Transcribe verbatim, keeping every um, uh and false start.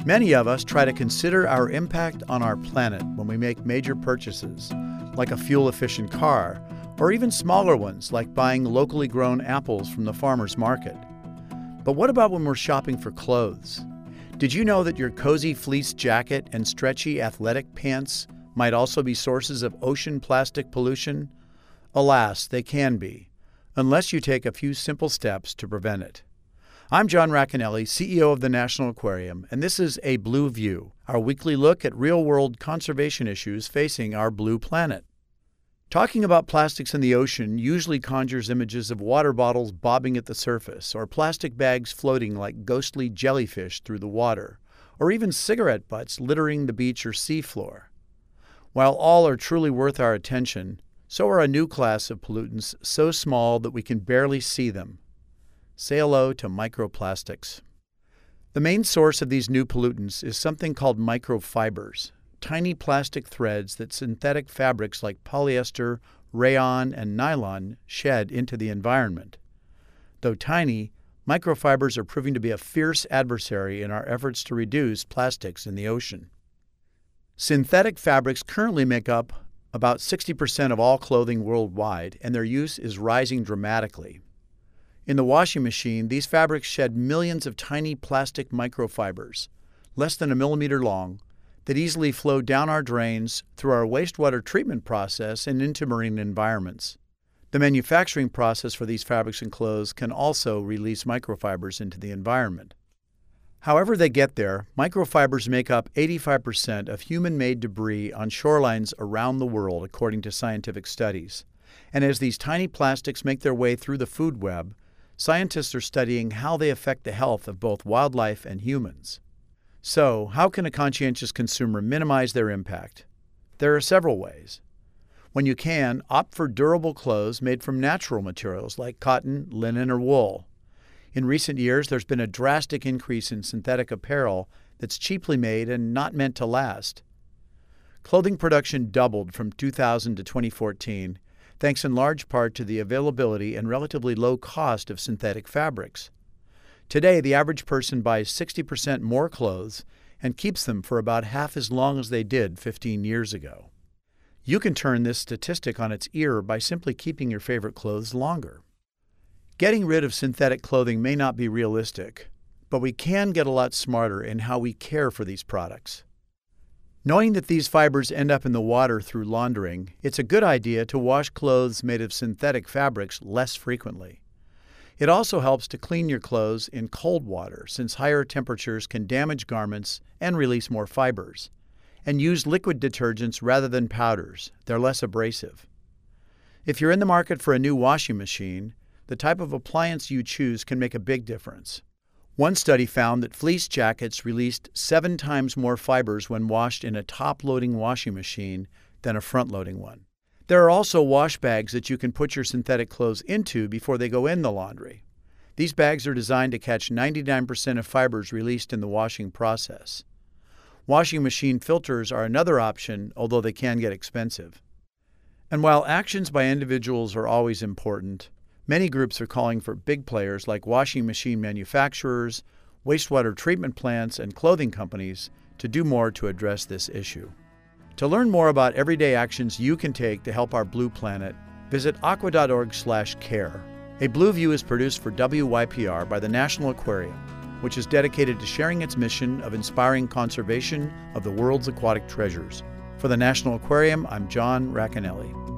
Many of us try to consider our impact on our planet when we make major purchases, like a fuel-efficient car, or even smaller ones like buying locally grown apples from the farmer's market. But what about when we're shopping for clothes? Did you know that your cozy fleece jacket and stretchy athletic pants might also be sources of ocean plastic pollution? Alas, they can be, unless you take a few simple steps to prevent it. I'm John Racanelli, C E O of the National Aquarium, and this is A Blue View, our weekly look at real-world conservation issues facing our blue planet. Talking about plastics in the ocean usually conjures images of water bottles bobbing at the surface, or plastic bags floating like ghostly jellyfish through the water, or even cigarette butts littering the beach or seafloor. While all are truly worth our attention, so are a new class of pollutants so small that we can barely see them. Say hello to microplastics. The main source of these new pollutants is something called microfibers, tiny plastic threads that synthetic fabrics like polyester, rayon, and nylon shed into the environment. Though tiny, microfibers are proving to be a fierce adversary in our efforts to reduce plastics in the ocean. Synthetic fabrics currently make up about sixty percent of all clothing worldwide, and their use is rising dramatically. In the washing machine, these fabrics shed millions of tiny plastic microfibers, less than a millimeter long, that easily flow down our drains, through our wastewater treatment process, and into marine environments. The manufacturing process for these fabrics and clothes can also release microfibers into the environment. However they get there, microfibers make up eighty-five percent of human-made debris on shorelines around the world, according to scientific studies. And as these tiny plastics make their way through the food web, scientists are studying how they affect the health of both wildlife and humans. So, how can a conscientious consumer minimize their impact? There are several ways. When you can, opt for durable clothes made from natural materials like cotton, linen, or wool. In recent years, there's been a drastic increase in synthetic apparel that's cheaply made and not meant to last. Clothing production doubled from two thousand to twenty fourteen, thanks in large part to the availability and relatively low cost of synthetic fabrics. Today, the average person buys sixty percent more clothes and keeps them for about half as long as they did fifteen years ago. You can turn this statistic on its ear by simply keeping your favorite clothes longer. Getting rid of synthetic clothing may not be realistic, but we can get a lot smarter in how we care for these products. Knowing that these fibers end up in the water through laundering, it's a good idea to wash clothes made of synthetic fabrics less frequently. It also helps to clean your clothes in cold water, since higher temperatures can damage garments and release more fibers. And use liquid detergents rather than powders. They're less abrasive. If you're in the market for a new washing machine, the type of appliance you choose can make a big difference. One study found that fleece jackets released seven times more fibers when washed in a top-loading washing machine than a front-loading one. There are also wash bags that you can put your synthetic clothes into before they go in the laundry. These bags are designed to catch ninety-nine percent of fibers released in the washing process. Washing machine filters are another option, although they can get expensive. And while actions by individuals are always important, many groups are calling for big players like washing machine manufacturers, wastewater treatment plants, and clothing companies to do more to address this issue. To learn more about everyday actions you can take to help our blue planet, visit aqua dot org slash care. A Blue View is produced for W Y P R by the National Aquarium, which is dedicated to sharing its mission of inspiring conservation of the world's aquatic treasures. For the National Aquarium, I'm John Racanelli.